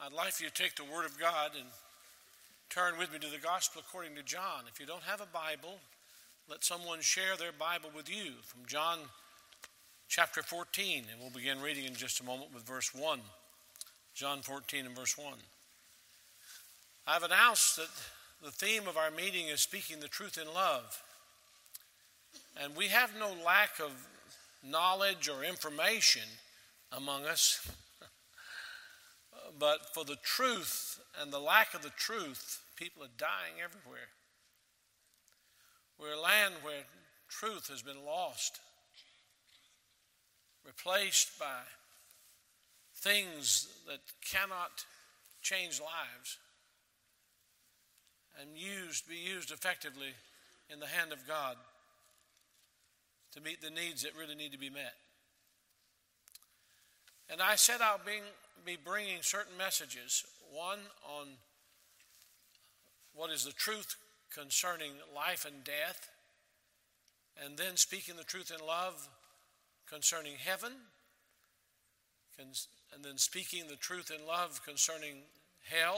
I'd like for you to take the Word of God and turn with me to the Gospel according to John. If you don't have a Bible, let someone share their Bible with you from John chapter 14. And we'll begin reading in just a moment with verse 1. John 14 and verse 1. I've announced that the theme of our meeting is speaking the truth in love. And we have no lack of knowledge or information among us. But for the truth and the lack of the truth, people are dying everywhere. We're a land where truth has been lost, replaced by things that cannot change lives and be used effectively in the hand of God to meet the needs that really need to be met. And I said I'll be bringing certain messages. One on what is the truth concerning life and death, and then speaking the truth in love concerning heaven, and then speaking the truth in love concerning hell,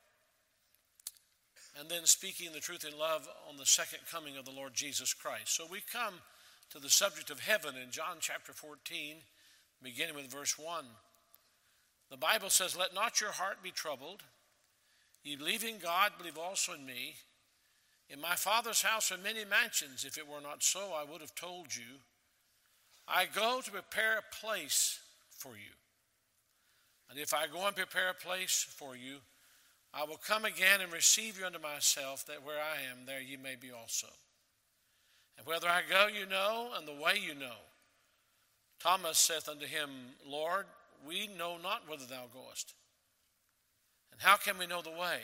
and then speaking the truth in love on the second coming of the Lord Jesus Christ. So we come to the subject of heaven in John chapter 14, beginning with verse 1. The Bible says, "Let not your heart be troubled. Ye believe in God, believe also in me. In my Father's house are many mansions. If it were not so, I would have told you. I go to prepare a place for you. And if I go and prepare a place for you, I will come again and receive you unto myself, that where I am, there ye may be also. And whither I go you know, and the way you know." Thomas saith unto him, "Lord, we know not whither thou goest. And how can we know the way?"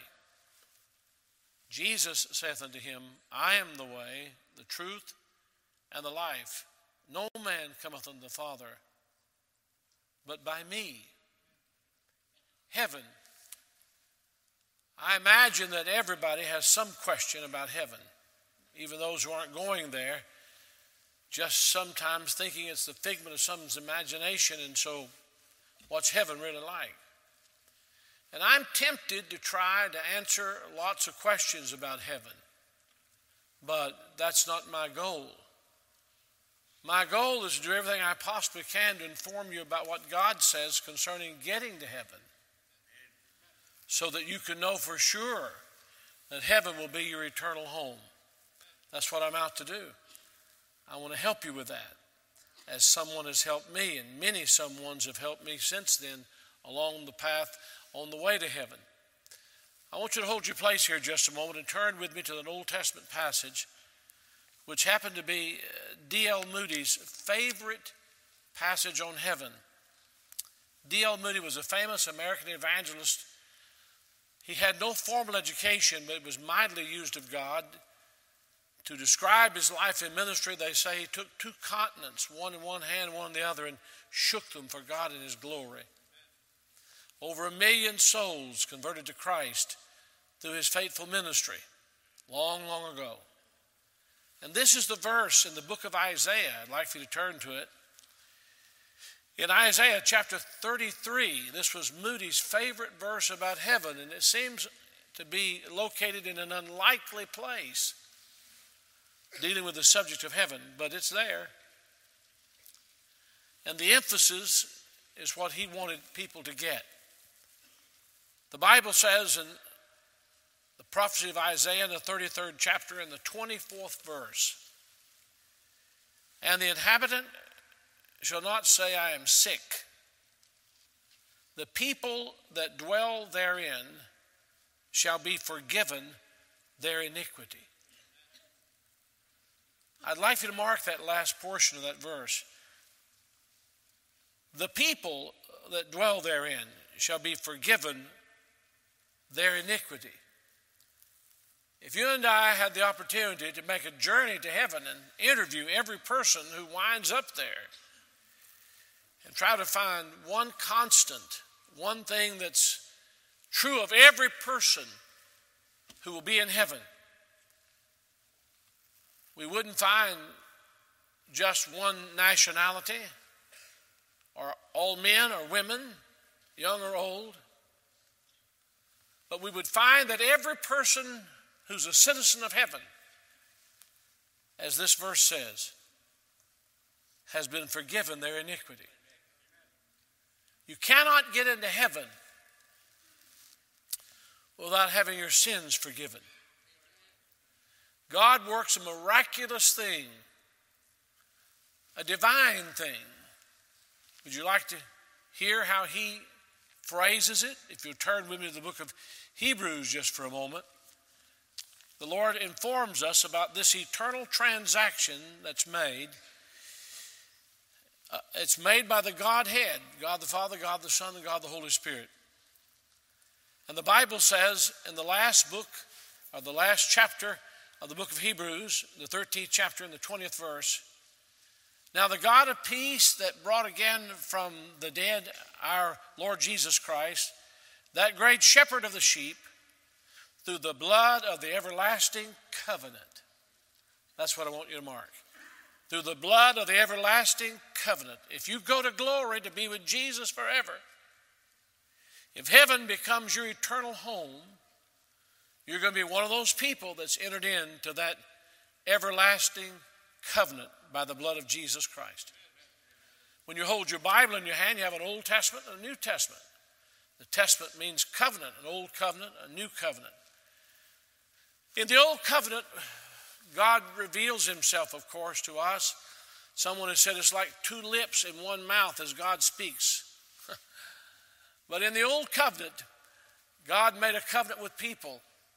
Jesus saith unto him, "I am the way, the truth, and the life. No man cometh unto the Father but by me." Heaven. I imagine that everybody has some question about heaven, even those who aren't going there, just sometimes thinking it's the figment of someone's imagination, and so what's heaven really like? And I'm tempted to try to answer lots of questions about heaven, but that's not my goal. My goal is to do everything I possibly can to inform you about what God says concerning getting to heaven, so that you can know for sure that heaven will be your eternal home. That's what I'm out to do. I want to help you with that, as someone has helped me, and many someones have helped me since then along the path on the way to heaven. I want you to hold your place here just a moment and turn with me to an Old Testament passage, which happened to be D.L. Moody's favorite passage on heaven. D.L. Moody was a famous American evangelist. He had no formal education, but it was mightily used of God. To describe his life in ministry, they say he took two continents, one in one hand, one in the other, and shook them for God in his glory. Over 1 million souls converted to Christ through his faithful ministry long, long ago. And this is the verse in the book of Isaiah. I'd like for you to turn to it. In Isaiah chapter 33, this was Moody's favorite verse about heaven, and it seems to be located in an unlikely place dealing with the subject of heaven, but it's there. And the emphasis is what he wanted people to get. The Bible says in the prophecy of Isaiah in the 33rd chapter in the 24th verse, "And the inhabitant shall not say, I am sick. The people that dwell therein shall be forgiven their iniquity." I'd like you to mark that last portion of that verse. The people that dwell therein shall be forgiven their iniquity. If you and I had the opportunity to make a journey to heaven and interview every person who winds up there and try to find one constant, one thing that's true of every person who will be in heaven, we wouldn't find just one nationality or all men or women, young or old. we would find that every person who's a citizen of heaven, as this verse says, has been forgiven their iniquity. You cannot get into heaven without having your sins forgiven. God works a miraculous thing, a divine thing. Would you like to hear how he phrases it? If you'll turn with me to the book of Hebrews just for a moment. The Lord informs us about this eternal transaction that's made. It's made by the Godhead, God the Father, God the Son, and God the Holy Spirit. And the Bible says in the last book, or the last chapter of the book of Hebrews, the 13th chapter and the 20th verse, now the God of peace that brought again from the dead our Lord Jesus Christ, that great shepherd of the sheep, through the blood of the everlasting covenant. That's what I want you to mark. Through the blood of the everlasting covenant. If you go to glory to be with Jesus forever, if heaven becomes your eternal home, you're going to be one of those people that's entered into that everlasting covenant by the blood of Jesus Christ. When you hold your Bible in your hand, you have an Old Testament and a New Testament. The Testament means covenant, an old covenant, a new covenant. In the old covenant, God reveals himself, of course, to us. Someone has said it's like two lips in one mouth as God speaks. But in the old covenant, God made a covenant with people,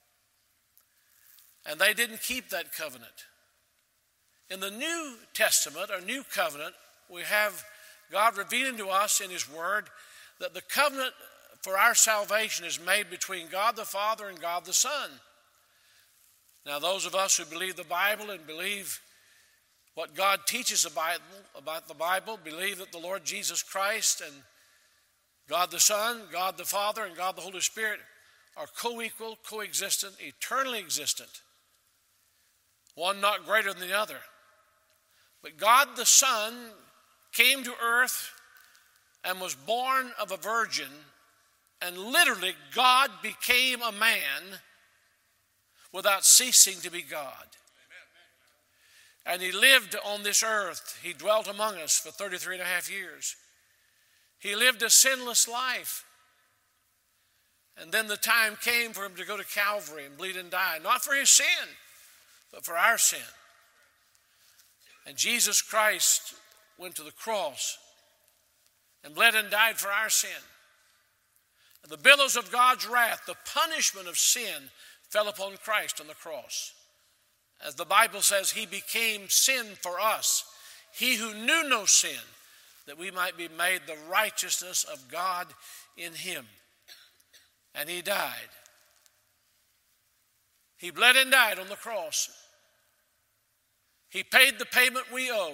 and they didn't keep that covenant. In the New Testament, or New Covenant, we have God revealing to us in his word that the covenant for our salvation is made between God the Father and God the Son. Now, those of us who believe the Bible and believe what God teaches about the Bible, believe that the Lord Jesus Christ and God the Son, God the Father, and God the Holy Spirit are co-equal, co-existent, eternally existent. One not greater than the other. But God the Son came to earth and was born of a virgin, and literally God became a man without ceasing to be God. And he lived on this earth. He dwelt among us for 33 and a half years. He lived a sinless life. And then the time came for him to go to Calvary and bleed and die, not for his sin, but for our sin. And Jesus Christ went to the cross and bled and died for our sin. And the billows of God's wrath, the punishment of sin, fell upon Christ on the cross. As the Bible says, he became sin for us, he who knew no sin, that we might be made the righteousness of God in him. And he died. He bled and died on the cross. He paid the payment we owe.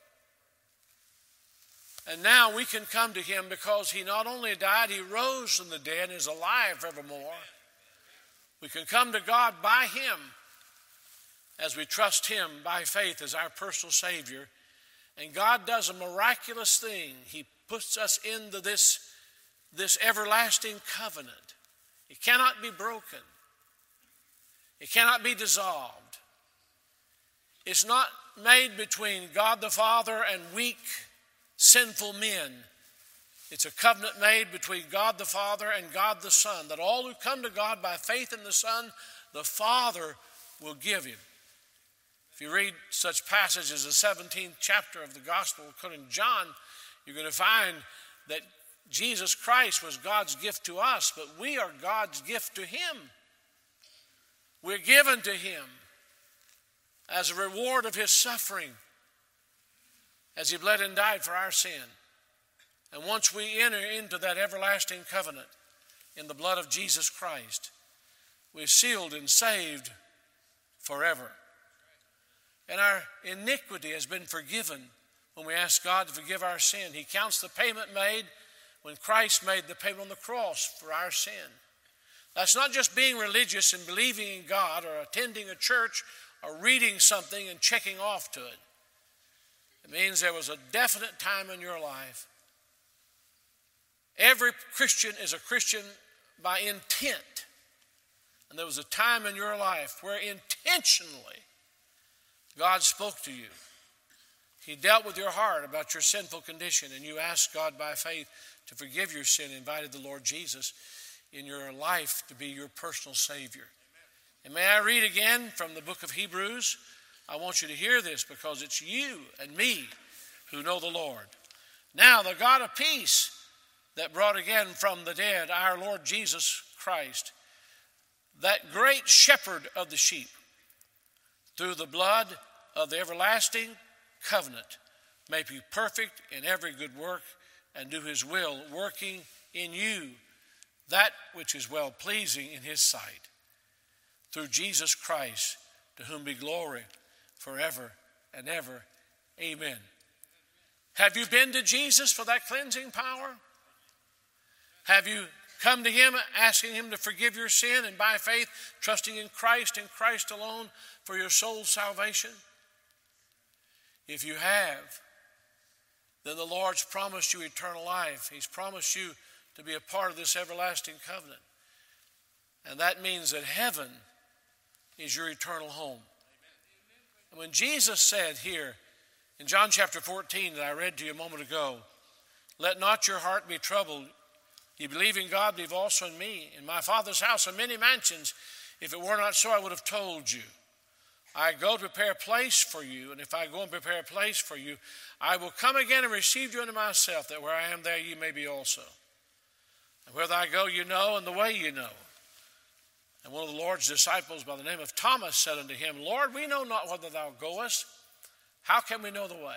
And now we can come to him because he not only died, he rose from the dead and is alive forevermore. We can come to God by him as we trust him by faith as our personal Savior. And God does a miraculous thing. He puts us into this everlasting covenant. It cannot be broken. It cannot be dissolved. It's not made between God the Father and weak, sinful men. It's a covenant made between God the Father and God the Son, that all who come to God by faith in the Son, the Father will give him. If you read such passages as the 17th chapter of the Gospel according to John, you're going to find that Jesus Christ was God's gift to us, but we are God's gift to him. We're given to him as a reward of his suffering as he bled and died for our sin. And once we enter into that everlasting covenant in the blood of Jesus Christ, we're sealed and saved forever. And our iniquity has been forgiven when we ask God to forgive our sin. He counts the payment made when Christ made the payment on the cross for our sin. That's not just being religious and believing in God or attending a church or reading something and checking off to it. It means there was a definite time in your life. Every Christian is a Christian by intent. and there was a time in your life where intentionally God spoke to you. He dealt with your heart about your sinful condition, and you asked God by faith to forgive your sin, invited the Lord Jesus in your life to be your personal Savior. And may I read again from the book of Hebrews? I want you to hear this because it's you and me who know the Lord. Now the God of peace that brought again from the dead our Lord Jesus Christ, that great shepherd of the sheep, through the blood of the everlasting covenant, may be perfect in every good work and do his will, working in you that which is well-pleasing in his sight, through Jesus Christ, to whom be glory forever and ever. Amen. Have you been to Jesus for that cleansing power? Have you come to him asking him to forgive your sin and by faith trusting in Christ and Christ alone for your soul's salvation? If you have, then the Lord's promised you eternal life. He's promised you to be a part of this everlasting covenant. And that means that heaven is your eternal home. And when Jesus said here in John chapter 14 that I read to you a moment ago, let not your heart be troubled. You believe in God, believe also in me. In my Father's house are many mansions. If it were not so, I would have told you. I go to prepare a place for you, and if I go and prepare a place for you, I will come again and receive you unto myself, that where I am there you may be also. And whither I go you know, and the way you know. And one of the Lord's disciples by the name of Thomas said unto him, Lord, we know not whither thou goest. How can we know the way?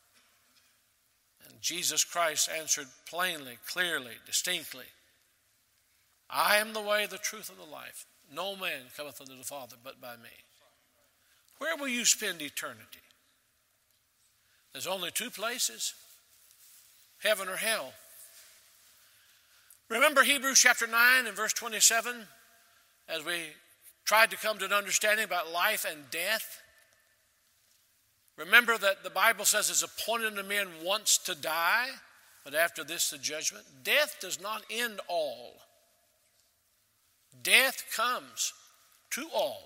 And Jesus Christ answered plainly, clearly, distinctly, I am the way, the truth, and the life. No man cometh unto the Father but by me. Where will you spend eternity? There's only two places, heaven or hell. Remember Hebrews chapter 9 and verse 27, as we tried to come to an understanding about life and death? Remember that the Bible says it's appointed unto men once to die, but after this the judgment. Death does not end all. Death comes to all,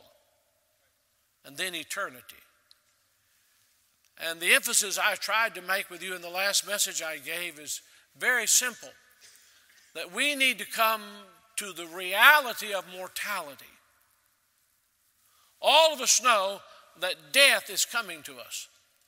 and then eternity. And the emphasis I tried to make with you in the last message I gave is very simple. That we need to come to the reality of mortality. All of us know that death is coming to us.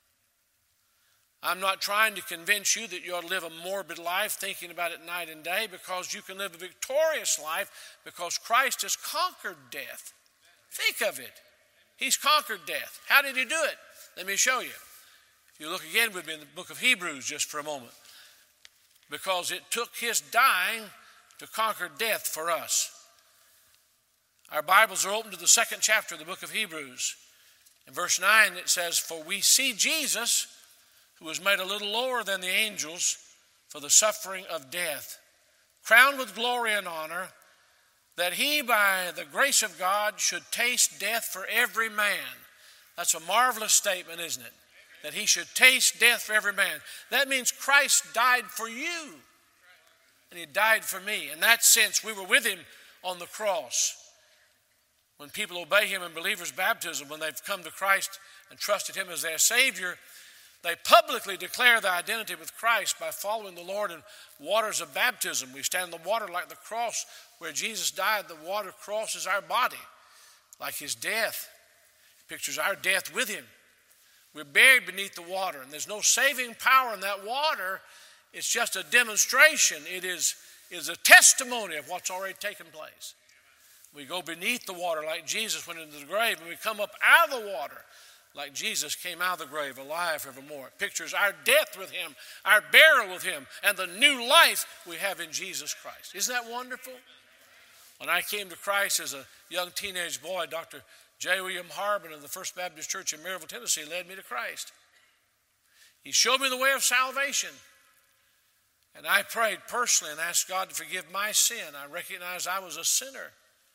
I'm not trying to convince you that you ought to live a morbid life thinking about it night and day, because you can live a victorious life because Christ has conquered death. Think of it. He's conquered death. How did he do it? Let me show you. If you look again with me in the book of Hebrews just for a moment. Because it took his dying to conquer death for us. Our Bibles are open to the second chapter of the book of Hebrews. In verse 9 it says, For we see Jesus, who was made a little lower than the angels for the suffering of death, crowned with glory and honor, that he by the grace of God should taste death for every man. That's a marvelous statement, isn't it? That he should taste death for every man. That means Christ died for you. And he died for me. In that sense, we were with him on the cross. When people obey him in believers' baptism, when they've come to Christ and trusted him as their Savior, they publicly declare their identity with Christ by following the Lord in waters of baptism. We stand in the water like the cross where Jesus died. The water crosses our body like his death. It pictures our death with him. We're buried beneath the water, and there's no saving power in that water. It's just a demonstration. It is a testimony of what's already taken place. We go beneath the water like Jesus went into the grave, and we come up out of the water like Jesus came out of the grave alive forevermore. It pictures our death with him, our burial with him, and the new life we have in Jesus Christ. Isn't that wonderful? When I came to Christ as a young teenage boy, Dr. J. William Harbin of the First Baptist Church in Maryville, Tennessee, led me to Christ. He showed me the way of salvation. And I prayed personally and asked God to forgive my sin. I recognized I was a sinner.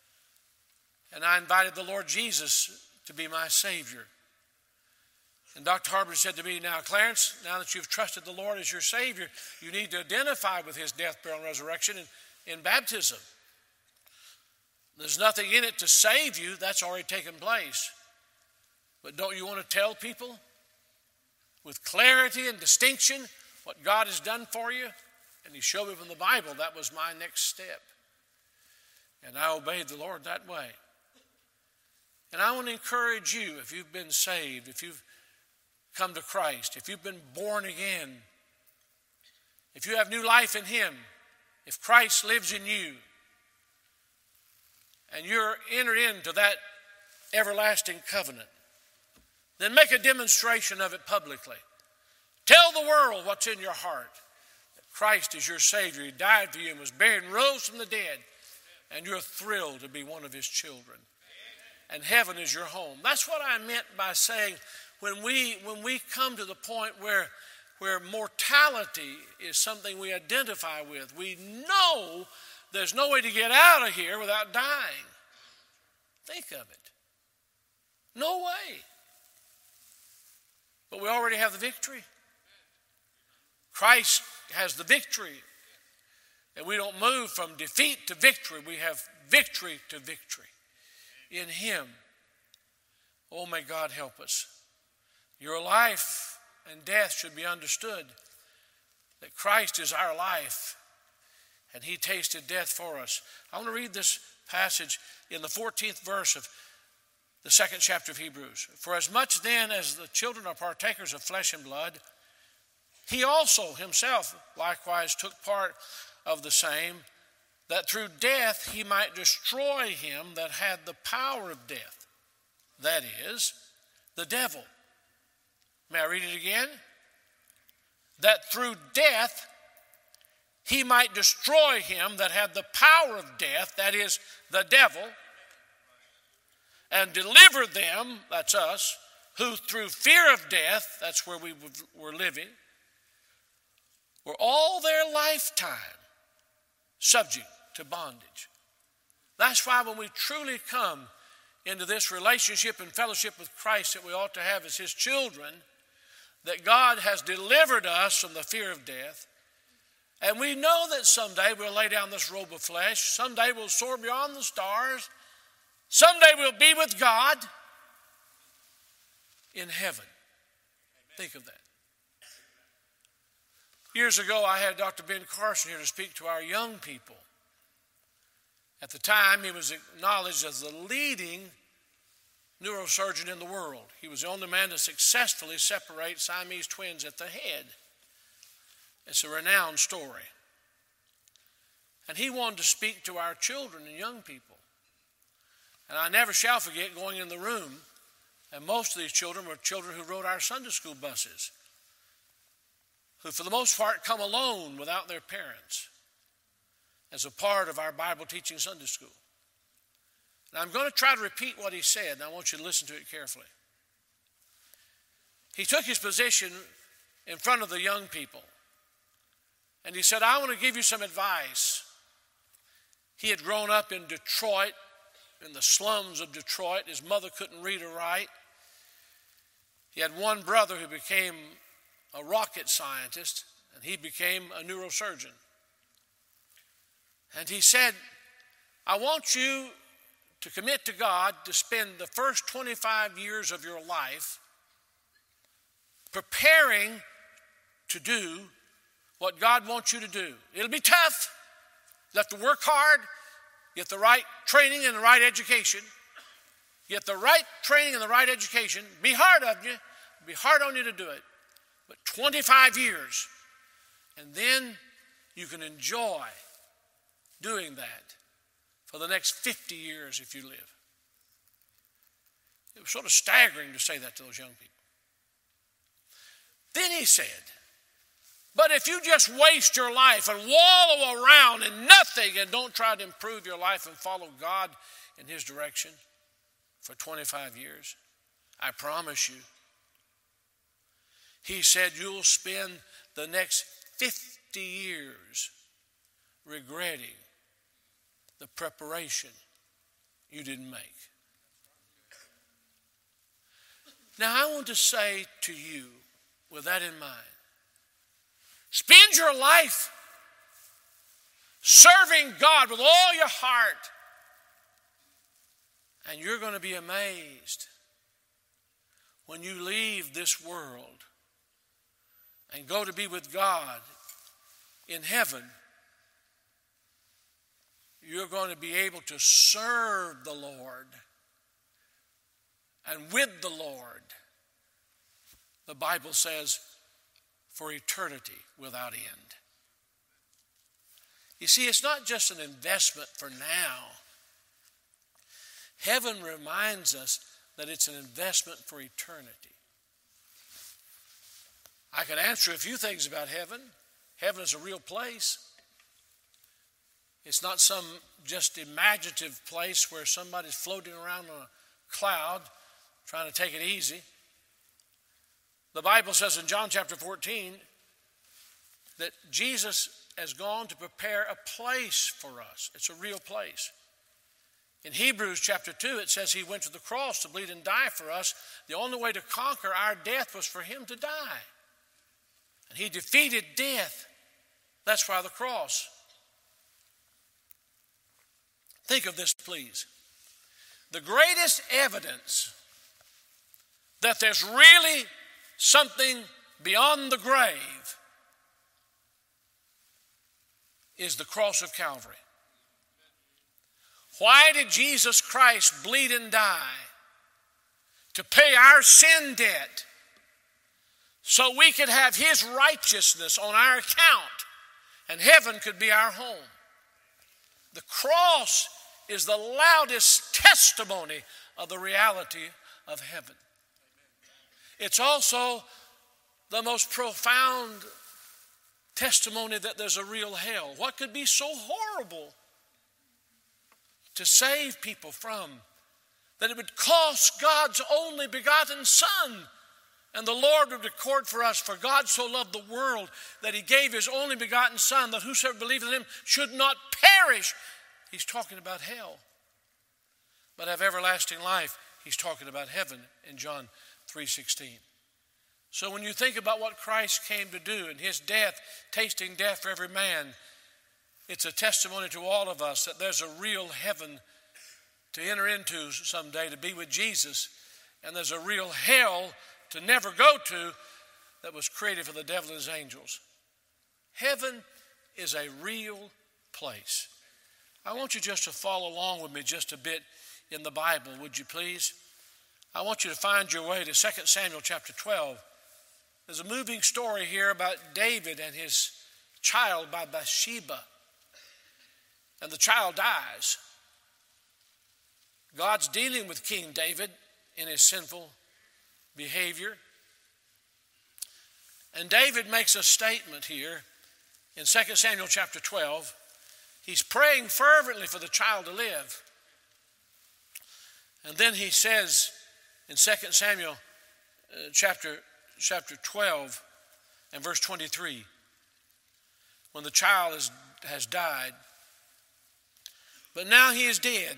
And I invited the Lord Jesus to be my Savior. And Dr. Harbin said to me, now, Clarence, now that you've trusted the Lord as your Savior, you need to identify with his death, burial, and resurrection in baptism. There's nothing in it to save you. That's already taken place. But don't you want to tell people with clarity and distinction what God has done for you? And he showed me from the Bible that was my next step. And I obeyed the Lord that way. And I want to encourage you, if you've been saved, if you've come to Christ, if you've been born again, if you have new life in him, if Christ lives in you, and you're entered into that everlasting covenant, then make a demonstration of it publicly. Tell the world what's in your heart. That Christ is your Savior. He died for you and was buried and rose from the dead. And you're thrilled to be one of his children. And heaven is your home. That's what I meant by saying when we come to the point where mortality is something we identify with, we know there's no way to get out of here without dying. Think of it. No way. But we already have the victory. Christ has the victory. And we don't move from defeat to victory. We have victory to victory in him. Oh, may God help us. Your life and death should be understood. That Christ is our life. And he tasted death for us. I want to read this passage in the 14th verse of the 2nd chapter of Hebrews. For as much then as the children are partakers of flesh and blood, he also himself likewise took part of the same, that through death he might destroy him that had the power of death, that is, the devil. May I read it again? That through death he might destroy him that had the power of death, that is, the devil, and deliver them, that's us, who through fear of death, that's where we were living, were all their lifetime subject to bondage. That's why when we truly come into this relationship and fellowship with Christ that we ought to have as his children, that God has delivered us from the fear of death. And we know that someday we'll lay down this robe of flesh. Someday we'll soar beyond the stars. Someday we'll be with God in heaven. Think of that. Years ago, I had Dr. Ben Carson here to speak to our young people. At the time, he was acknowledged as the leading neurosurgeon in the world. He was the only man to successfully separate Siamese twins at the head. It's a renowned story. And he wanted to speak to our children and young people. And I never shall forget going in the room, and most of these children were children who rode our Sunday school buses, who for the most part come alone without their parents as a part of our Bible teaching Sunday school. And I'm going to try to repeat what he said, and I want you to listen to it carefully. He took his position in front of the young people, and he said, I want to give you some advice. He had grown up in Detroit, in the slums of Detroit. His mother couldn't read or write. He had one brother who became a rocket scientist, and he became a neurosurgeon. And he said, I want you to commit to God to spend the first 25 years of your life preparing to do what God wants you to do. It'll be tough. You have to work hard, get the right training and the right education. Get the right training and the right education. Be hard on you. Be hard on you to do it. But 25 years. And then you can enjoy doing that for the next 50 years if you live. It was sort of staggering to say that to those young people. Then he said, but if you just waste your life and wallow around in nothing and don't try to improve your life and follow God in his direction for 25 years, I promise you, he said you'll spend the next 50 years regretting the preparation you didn't make. Now I want to say to you, with that in mind, spend your life serving God with all your heart And you're going to be amazed when you leave this world and go to be with God in heaven. You're going to be able to serve the Lord and with the Lord, the Bible says, for eternity without end. You see, it's not just an investment for now. Heaven reminds us that it's an investment for eternity. I could answer a few things about heaven. Heaven is a real place. It's not some just imaginative place where somebody's floating around on a cloud trying to take it easy. The Bible says in John chapter 14 that Jesus has gone to prepare a place for us. It's a real place. In Hebrews chapter 2, it says he went to the cross to bleed and die for us. The only way to conquer our death was for him to die. And he defeated death. That's why the cross. Think of this, please. The greatest evidence that there's really something beyond the grave is the cross of Calvary. Why did Jesus Christ bleed and die? To pay our sin debt so we could have his righteousness on our account and heaven could be our home. The cross is the loudest testimony of the reality of heaven. It's also the most profound testimony that there's a real hell. What could be so horrible to save people from that it would cost God's only begotten Son? And the Lord would record for us, for God so loved the world that he gave his only begotten Son, that whosoever believes in him should not perish. He's talking about hell, but have everlasting life. He's talking about heaven in John 3:16. So when you think about what Christ came to do and his death, tasting death for every man, it's a testimony to all of us that there's a real heaven to enter into someday, to be with Jesus, and there's a real hell to never go to that was created for the devil and his angels. Heaven is a real place. I want you just to follow along with me just a bit in the Bible, would you please? I want you to find your way to 2 Samuel chapter 12. There's a moving story here about David and his child by Bathsheba. And the child dies. God's dealing with King David in his sinful behavior. And David makes a statement here in 2 Samuel chapter 12. He's praying fervently for the child to live. And then he says in 2 Samuel chapter 12 and verse 23, when the child has died, but now he is dead,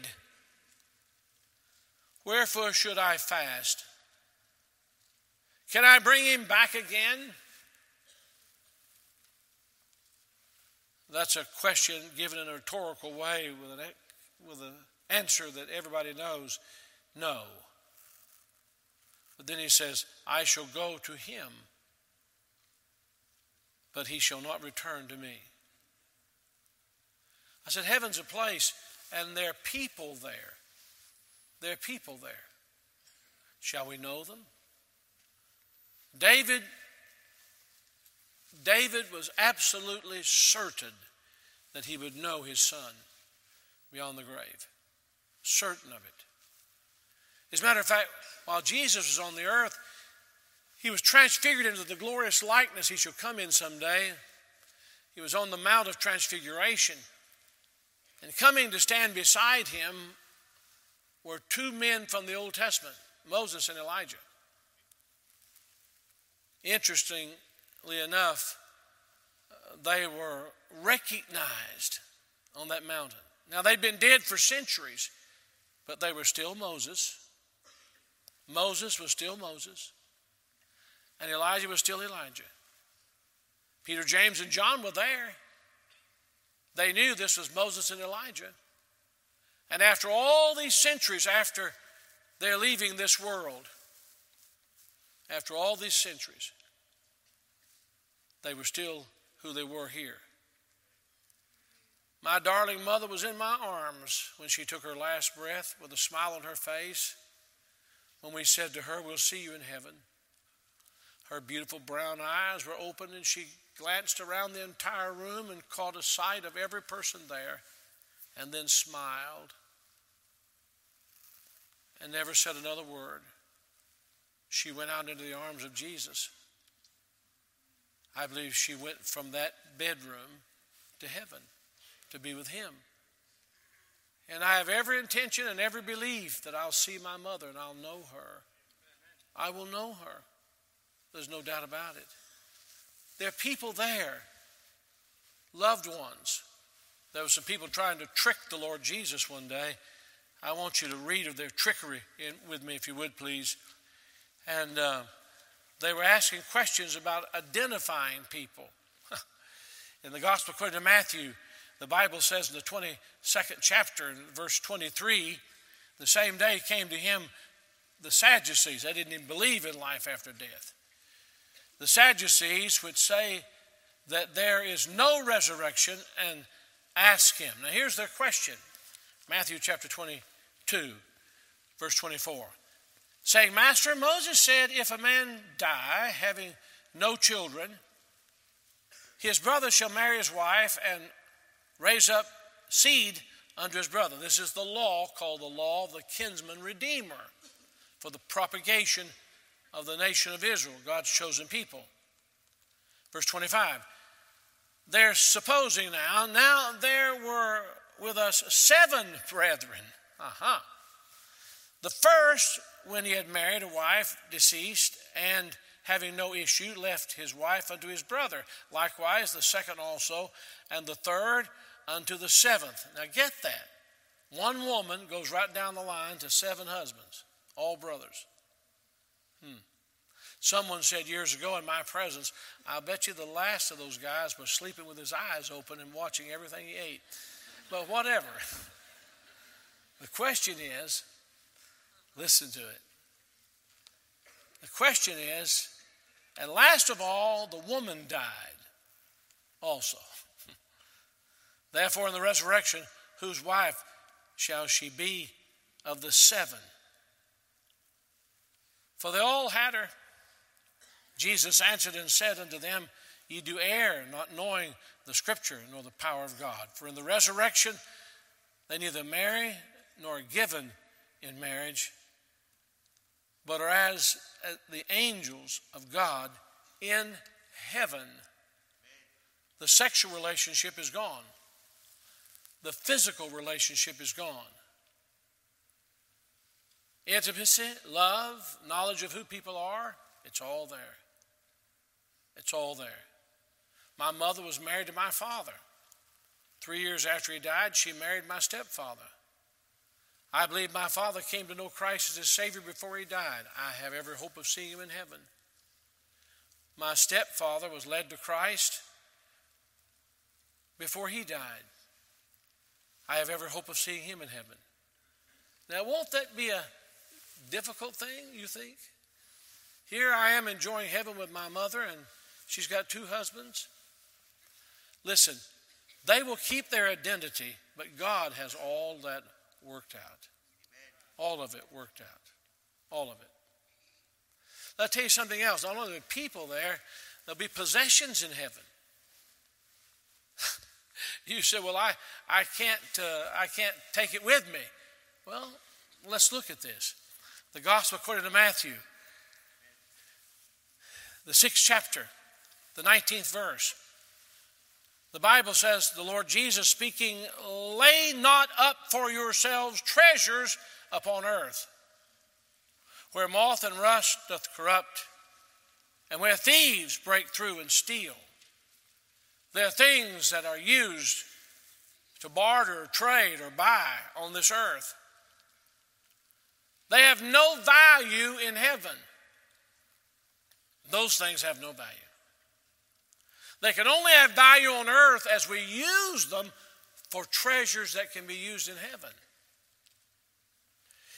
wherefore should I fast? Can I bring him back again? That's a question given in a rhetorical way with an answer that everybody knows, no. But then he says, I shall go to him, but he shall not return to me. I said, heaven's a place, and there are people there. There are people there. Shall we know them? David was absolutely certain that he would know his son beyond the grave. Certain of it. As a matter of fact, while Jesus was on the earth, he was transfigured into the glorious likeness he shall come in someday. He was on the Mount of Transfiguration. And coming to stand beside him were two men from the Old Testament, Moses and Elijah. Interestingly enough, they were recognized on that mountain. Now, they'd been dead for centuries, but they were still Moses. Moses was still Moses. And Elijah was still Elijah. Peter, James, and John were there. They knew this was Moses and Elijah. And after all these centuries, after they're leaving this world, after all these centuries, they were still who they were here. My darling mother was in my arms when she took her last breath with a smile on her face when we said to her, "We'll see you in heaven." Her beautiful brown eyes were open and she glanced around the entire room and caught a sight of every person there and then smiled and never said another word. She went out into the arms of Jesus. I believe she went from that bedroom to heaven to be with him. And I have every intention and every belief that I'll see my mother and I'll know her. I will know her. There's no doubt about it. There are people there, loved ones. There were some people trying to trick the Lord Jesus one day. I want you to read of their trickery with me, if you would, please. And they were asking questions about identifying people. In the Gospel according to Matthew, the Bible says in the 22nd chapter, in verse 23, the same day came to him the Sadducees. They didn't even believe in life after death. The Sadducees would say that there is no resurrection and ask him. Now here's their question. Matthew chapter 22, verse 24. Saying, "Master, Moses said, if a man die having no children, his brother shall marry his wife and raise up seed unto his brother." This is the law called the law of the kinsman redeemer for the propagation of the nation of Israel, God's chosen people. Verse 25. They're supposing now there were with us 7 brethren. The first, when he had married a wife deceased and having no issue, left his wife unto his brother. Likewise, the second also, and the third unto the seventh. Now get that. One woman goes right down the line to 7 husbands, all brothers. Someone said years ago in my presence, "I bet you the last of those guys was sleeping with his eyes open and watching everything he ate." But whatever. The question is, listen to it. The question is, and last of all, the woman died also. Therefore, in the resurrection, whose wife shall she be of the 7? For they all had her. Jesus answered and said unto them, Ye do err, not knowing the Scripture, nor the power of God. For in the resurrection they neither marry nor are given in marriage, but are as the angels of God in heaven. The sexual relationship is gone. The physical relationship is gone. Intimacy, love, knowledge of who people are, it's all there. It's all there. My mother was married to my father. 3 years after he died, she married my stepfather. I believe my father came to know Christ as his Savior before he died. I have every hope of seeing him in heaven. My stepfather was led to Christ before he died. I have every hope of seeing him in heaven. Now, won't that be a difficult thing, you think? Here I am enjoying heaven with my mother, and she's got 2 husbands. Listen, they will keep their identity, but God has all that worked out. All of it worked out. All of it. I'll tell you something else. Not only will be people there, there'll be possessions in heaven. You say, well, I can't take it with me. Well, let's look at this. The Gospel according to Matthew, the 6th chapter, the 19th verse. The Bible says, the Lord Jesus speaking, lay not up for yourselves treasures upon earth, where moth and rust doth corrupt, and where thieves break through and steal. There are things that are used to barter, or trade, or buy on this earth. They have no value in heaven. Those things have no value. They can only have value on earth as we use them for treasures that can be used in heaven.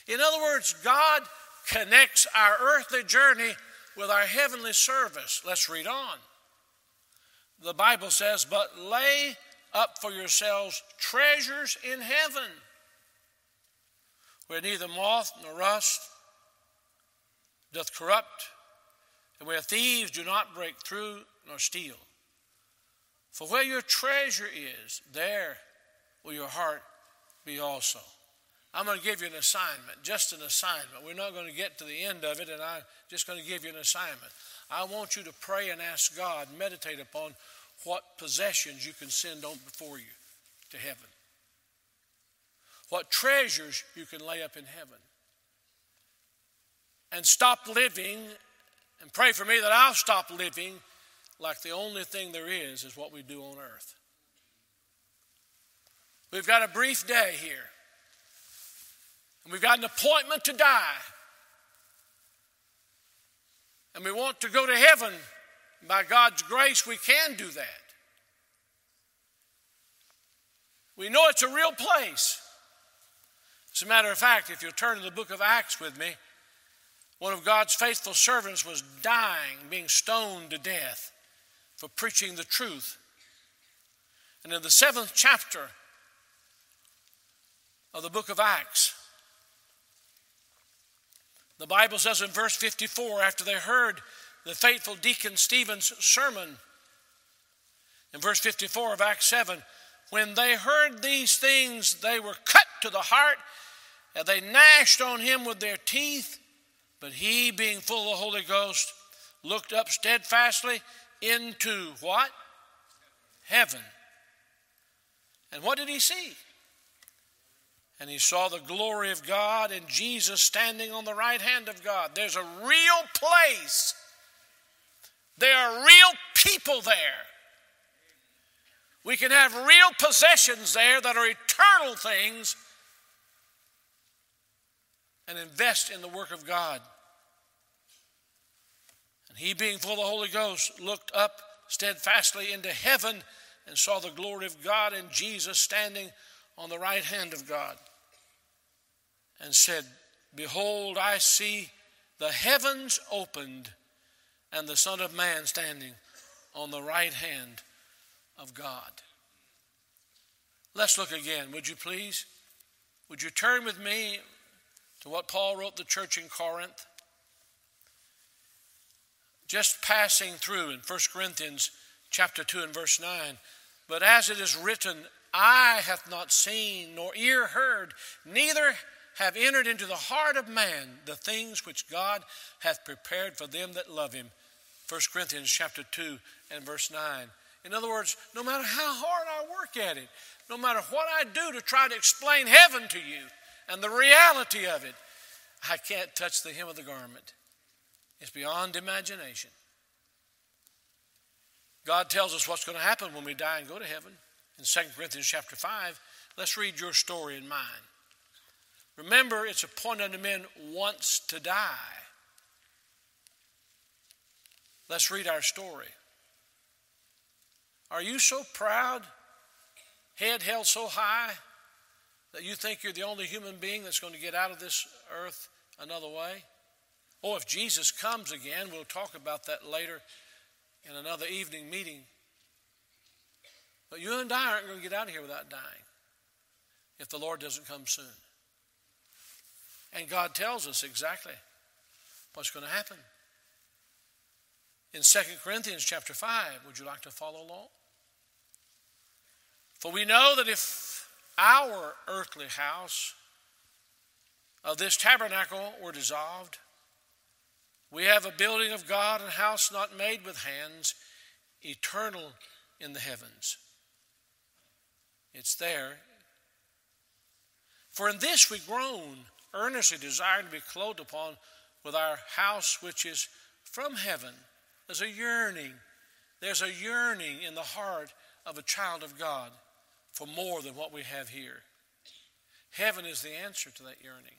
In other words, God connects our earthly journey with our heavenly service. Let's read on. The Bible says, but lay up for yourselves treasures in heaven, where neither moth nor rust doth corrupt, and where thieves do not break through nor steal. For where your treasure is, there will your heart be also. I'm going to give you an assignment, just an assignment. We're not going to get to the end of it, and I'm just going to give you an assignment. I want you to pray and ask God, meditate upon what possessions you can send on before you to heaven. What treasures you can lay up in heaven. And stop living, and pray for me that I'll stop living like the only thing there is what we do on earth. We've got a brief day here. And we've got an appointment to die. And we want to go to heaven. By God's grace, we can do that. We know it's a real place. As a matter of fact, if you'll turn to the book of Acts with me, one of God's faithful servants was dying, being stoned to death for preaching the truth. And in the 7th chapter of the book of Acts, the Bible says in verse 54, after they heard the faithful deacon Stephen's sermon, in verse 54 of Acts 7, when they heard these things, they were cut to the heart, and they gnashed on him with their teeth. But he, being full of the Holy Ghost, looked up steadfastly into what? Heaven. And what did he see? And he saw the glory of God and Jesus standing on the right hand of God. There's a real place. There are real people there. We can have real possessions there that are eternal things and invest in the work of God. And he, being full of the Holy Ghost, looked up steadfastly into heaven and saw the glory of God and Jesus standing on the right hand of God, and said, behold, I see the heavens opened and the Son of Man standing on the right hand of God. Let's look again, would you please? Would you turn with me to what Paul wrote the church in Corinth? Just passing through in 1 Corinthians chapter 2 and verse 9. But as it is written, eye hath not seen, nor ear heard, neither have entered into the heart of man the things which God hath prepared for them that love him. 1 Corinthians chapter 2 and verse 9. In other words, no matter how hard I work at it, no matter what I do to try to explain heaven to you and the reality of it, I can't touch the hem of the garment. It's beyond imagination. God tells us what's going to happen when we die and go to heaven. In 2 Corinthians chapter 5, let's read your story and mine. Remember, it's appointed unto men once to die. Let's read our story. Are you so proud, head held so high, that you think you're the only human being that's going to get out of this earth another way? Oh, if Jesus comes again, we'll talk about that later in another evening meeting. But you and I aren't going to get out of here without dying if the Lord doesn't come soon. And God tells us exactly what's going to happen. In 2 Corinthians chapter 5, would you like to follow along? For we know that if our earthly house of this tabernacle were dissolved, we have a building of God, a house not made with hands, eternal in the heavens. It's there. For in this we groan, earnestly desiring to be clothed upon with our house which is from heaven. There's a yearning. There's a yearning in the heart of a child of God for more than what we have here. Heaven is the answer to that yearning.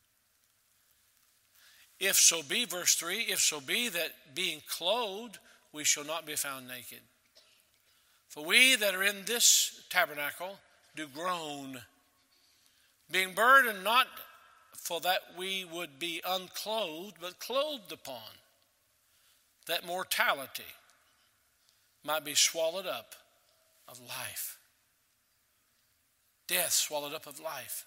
If so be, verse 3, if so be that being clothed, we shall not be found naked. For we that are in this tabernacle do groan, being burdened not for that we would be unclothed, but clothed upon, that mortality might be swallowed up of life. Death swallowed up of life.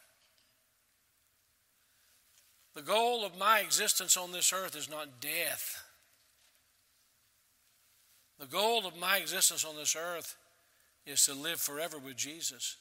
The goal of my existence on this earth is not death. The goal of my existence on this earth is to live forever with Jesus.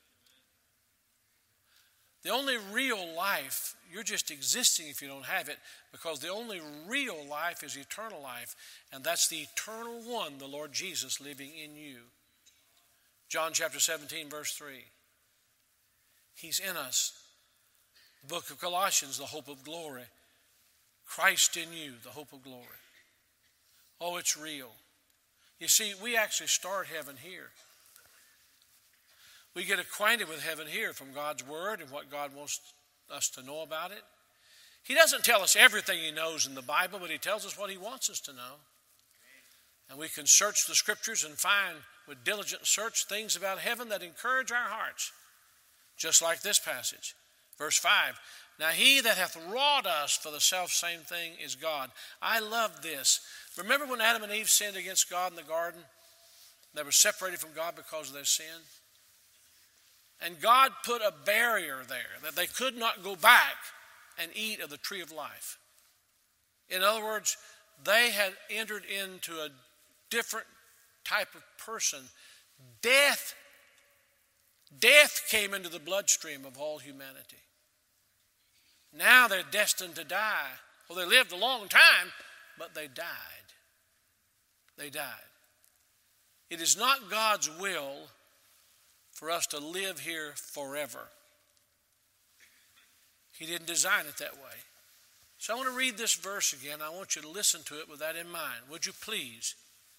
The only real life, you're just existing if you don't have it, because the only real life is eternal life, and that's the eternal one, the Lord Jesus, living in you. John chapter 17, verse 3. He's in us. The book of Colossians, the hope of glory. Christ in you, the hope of glory. Oh, it's real. You see, we actually start heaven here. We get acquainted with heaven here from God's Word and what God wants us to know about it. He doesn't tell us everything He knows in the Bible, but He tells us what He wants us to know. And we can search the Scriptures and find with diligent search things about heaven that encourage our hearts. Just like this passage. Verse 5. Now He that hath wrought us for the selfsame thing is God. I love this. Remember when Adam and Eve sinned against God in the garden? They were separated from God because of their sin. And God put a barrier there that they could not go back and eat of the tree of life. In other words, they had entered into a different type of person. Death came into the bloodstream of all humanity. Now they're destined to die. Well, they lived a long time, but they died. They died. It is not God's will for us to live here forever. He didn't design it that way. So I want to read this verse again. I want you to listen to it with that in mind. Would you please?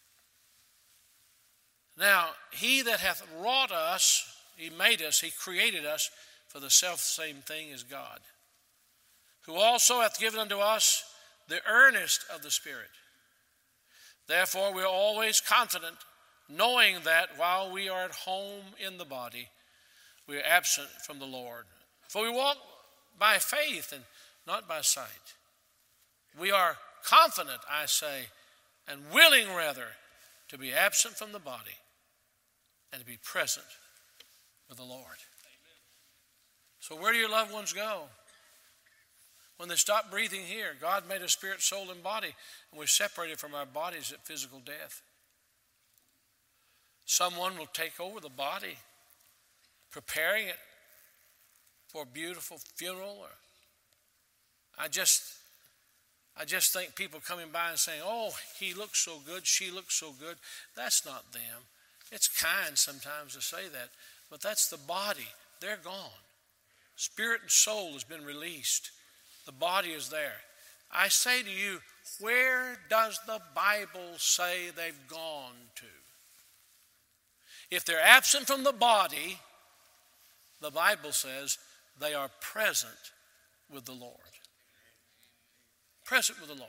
Now, He that hath wrought us, He made us, He created us for the selfsame thing is God, who also hath given unto us the earnest of the Spirit. Therefore we are always confident, knowing that while we are at home in the body, we are absent from the Lord. For we walk by faith and not by sight. We are confident, I say, and willing rather to be absent from the body and to be present with the Lord. Amen. So where do your loved ones go? When they stop breathing here, God made us spirit, soul, and body, and we're separated from our bodies at physical death. Someone will take over the body, preparing it for a beautiful funeral. Or I just think people coming by and saying, "Oh, he looks so good, she looks so good." That's not them. It's kind sometimes to say that, but that's the body. They're gone. Spirit and soul has been released. The body is there. I say to you, where does the Bible say they've gone to? If they're absent from the body, the Bible says they are present with the Lord. Present with the Lord.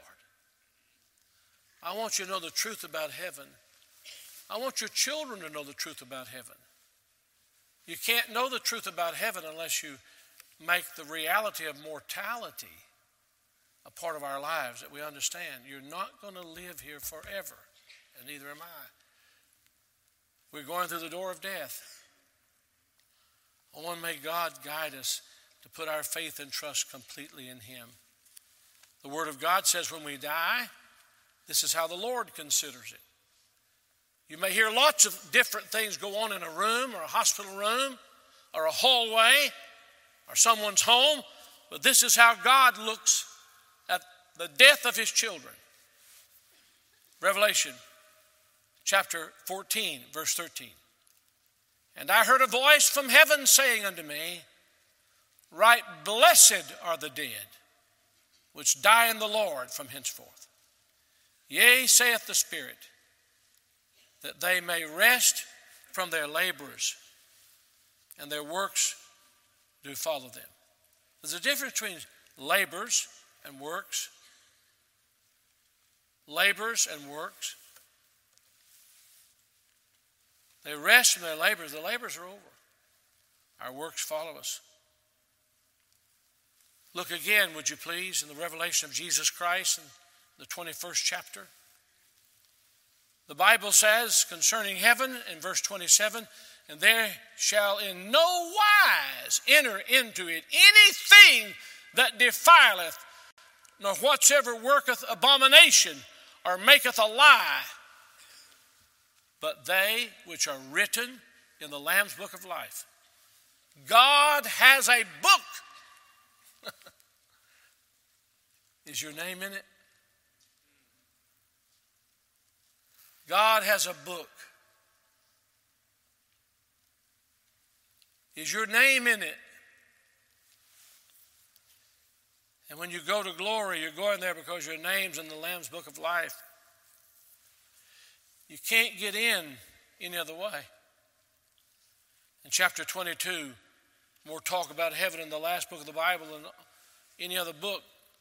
I want you to know the truth about heaven. I want your children to know the truth about heaven. You can't know the truth about heaven unless you make the reality of mortality a part of our lives, that we understand. You're not going to live here forever, and neither am I. We're going through the door of death. Oh, and may God guide us to put our faith and trust completely in Him. The Word of God says when we die, this is how the Lord considers it. You may hear lots of different things go on in a room or a hospital room or a hallway or someone's home, but this is how God looks at the death of His children. Revelation chapter 14, verse 13. And I heard a voice from heaven saying unto me, Right blessed are the dead, which die in the Lord from henceforth. Yea, saith the Spirit, that they may rest from their labors, and their works do follow them. There's a difference between labors and works. Labors and works. They rest from their labors. The labors are over. Our works follow us. Look again, would you please, in the revelation of Jesus Christ in the 21st chapter. The Bible says concerning heaven in verse 27, and there shall in no wise enter into it anything that defileth, nor whatsoever worketh abomination, or maketh a lie, but they which are written in the Lamb's book of life. God has a book. Is your name in it? God has a book. Is your name in it? And when you go to glory, you're going there because your name's in the Lamb's book of life. You can't get in any other way. In chapter 22, more talk about heaven in the last book of the Bible than any other book.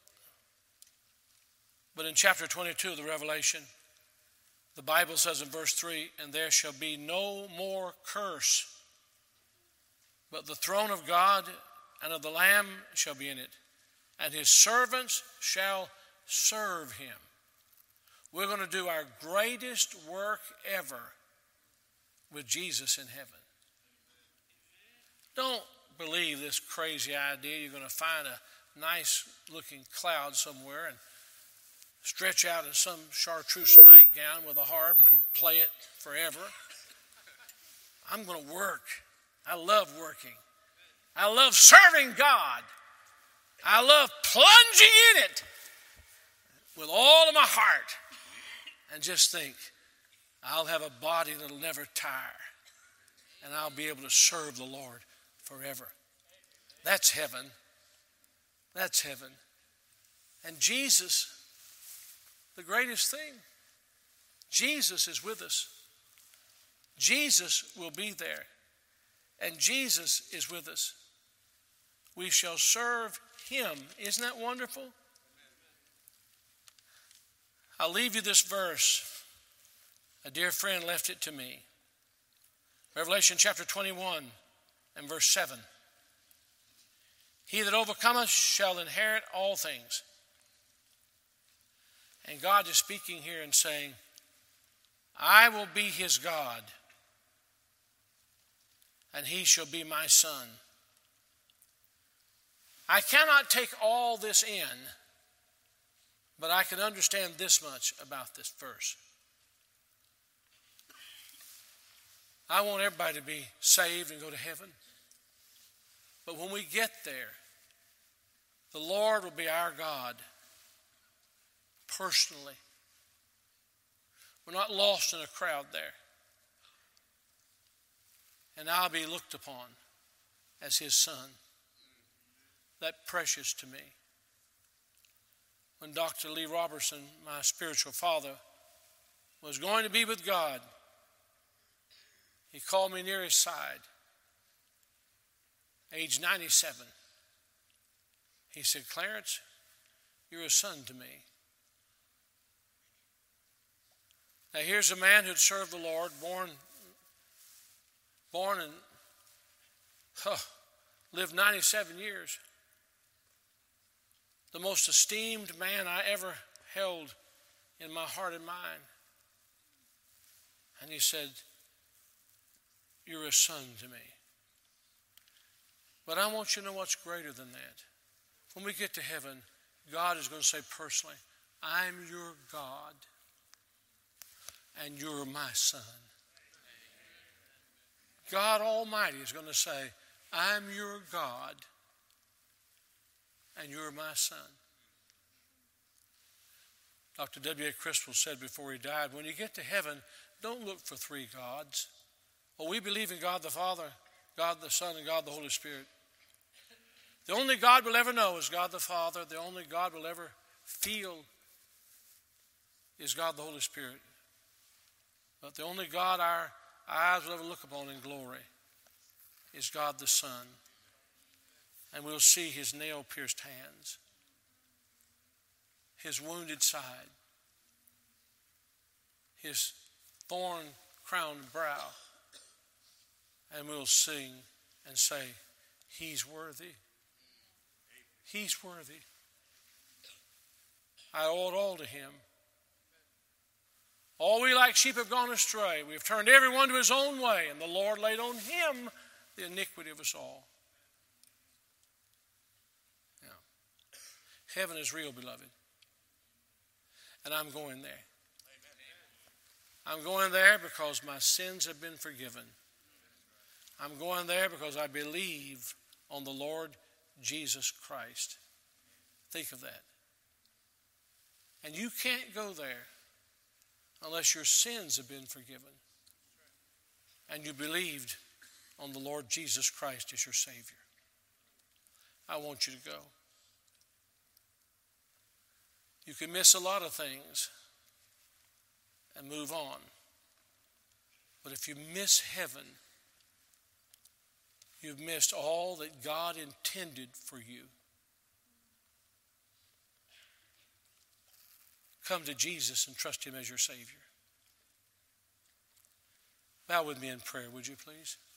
But in chapter 22 of the Revelation, the Bible says in verse 3, and there shall be no more curse, but the throne of God and of the Lamb shall be in it, and his servants shall serve him. We're going to do our greatest work ever with Jesus in heaven. Don't believe this crazy idea you're going to find a nice looking cloud somewhere and stretch out in some chartreuse nightgown with a harp and play it forever. I'm going to work. I love working. I love serving God. I love plunging in it with all of my heart and just think, I'll have a body that'll never tire and I'll be able to serve the Lord forever. That's heaven. That's heaven. And Jesus, the greatest thing, Jesus is with us. Jesus will be there. And Jesus is with us. We shall serve him. Isn't that wonderful? I'll leave you this verse. A dear friend left it to me. Revelation chapter 21 and verse 7. He that overcometh shall inherit all things. And God is speaking here and saying, I will be his God, and he shall be my son. I cannot take all this in, but I can understand this much about this verse. I want everybody to be saved and go to heaven. But when we get there, the Lord will be our God personally. We're not lost in a crowd there. And I'll be looked upon as his son. That precious to me. When Dr. Lee Robertson, my spiritual father, was going to be with God, he called me near his side, age 97. He said, Clarence, you're a son to me. Now here's a man who'd served the Lord, born and lived 97 years. The most esteemed man I ever held in my heart and mind. And he said, you're a son to me. But I want you to know what's greater than that. When we get to heaven, God is going to say personally, I'm your God, and you're my son. God Almighty is going to say, I'm your God, and you're my son. Dr. W.A. Criswell said before he died, when you get to heaven, don't look for three gods. Well, we believe in God the Father, God the Son, and God the Holy Spirit. The only God we'll ever know is God the Father. The only God we'll ever feel is God the Holy Spirit. But the only God our eyes will ever look upon in glory is God the Son. And we'll see his nail-pierced hands, his wounded side, his thorn-crowned brow. And we'll sing and say, he's worthy. He's worthy. I owe it all to Him. All we like sheep have gone astray. We have turned everyone to his own way, and the Lord laid on Him the iniquity of us all. Yeah. Heaven is real, beloved. And I'm going there. I'm going there because my sins have been forgiven. I'm going there because I believe on the Lord Jesus Christ. Think of that. And you can't go there unless your sins have been forgiven and you believed on the Lord Jesus Christ as your Savior. I want you to go. You can miss a lot of things and move on. But if you miss heaven, you've missed all that God intended for you. Come to Jesus and trust Him as your Savior. Bow with me in prayer, would you please?